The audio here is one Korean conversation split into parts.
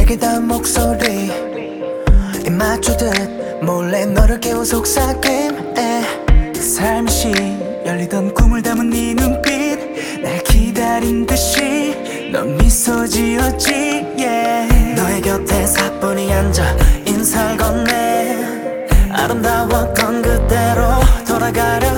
내게 닿은 목소리 입 맞추듯 몰래 너를 깨운 속삭임에 살며시 열리던 꿈을 담은 네 눈빛 날 기다린 듯이 넌 미소 지었지 yeah. 너의 곁에 사뿐히 앉아 인사를 건네 아름다웠던 그대로 돌아가려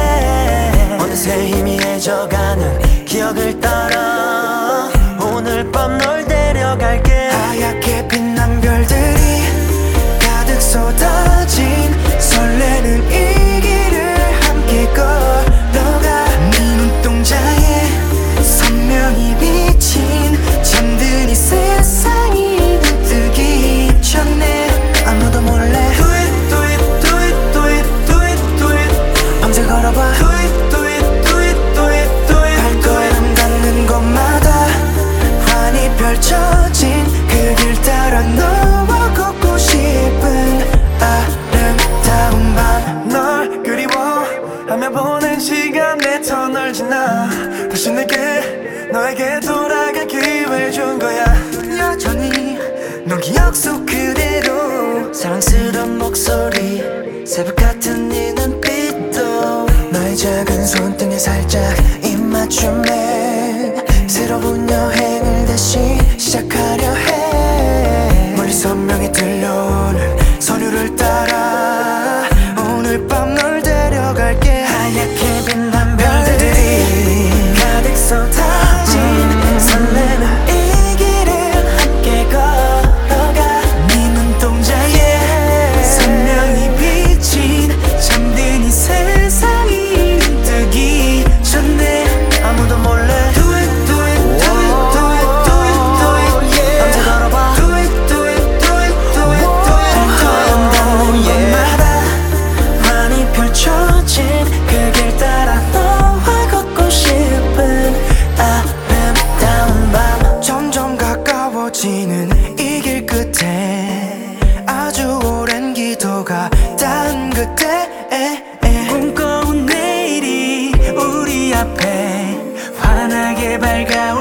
해 어느새 희미해져가는 기억을 따라 오늘 밤 널 데려갈게 하얗게 빛난 별들이 가득 쏟아진 설레는 이 길을 함께 걸어가 네 눈동자에 선명히 비친 잠든 이 세상이 눈뜨기 전에 아무도 몰래 Do it, do it, do it, do it, do it, do it 밤새 걸어봐 Do it, do it, do it, do it, do it 발걸음 닿는 곳마다 환히 펼쳐진 그 길 따라 너와 걷고 싶은 아름다운 밤 널 그리워하며 보낸 시간에 터널 지나 다시 내게 너에게 돌아갈 기회를 준 거야 여전히 넌 기억 속 그대로 사랑스러운 목소리 새벽 같은 네 눈빛도 너의 작은 손등에 살짝 입 맞춤해 새로운 여행을 다시 시작하려 해 멀리 선명히 들려오는 소리를 따라 오늘 밤 널 데려갈게 하얗게 빛난 별들이 가득 쏟아진 설레는 이 길을 함께 걸어가 네 눈동자에 선명히 비친 잠든 이 세상이 뜨기 전에 아무도 몰래 Do it, do it, do it, do it, do it, do it 밤새 걸어봐 Do it, do it, do it, do it, do it 발걸음 닿는 곳마다 많이 펼쳐진 그 길 따라 너와 걷고 싶은 아름다운 밤 점점 가까워지는 이 길 끝에 아주 오랜 기도가 닿은 그때 꿈꿔온 내일이 우리 앞에 환하게 밝아오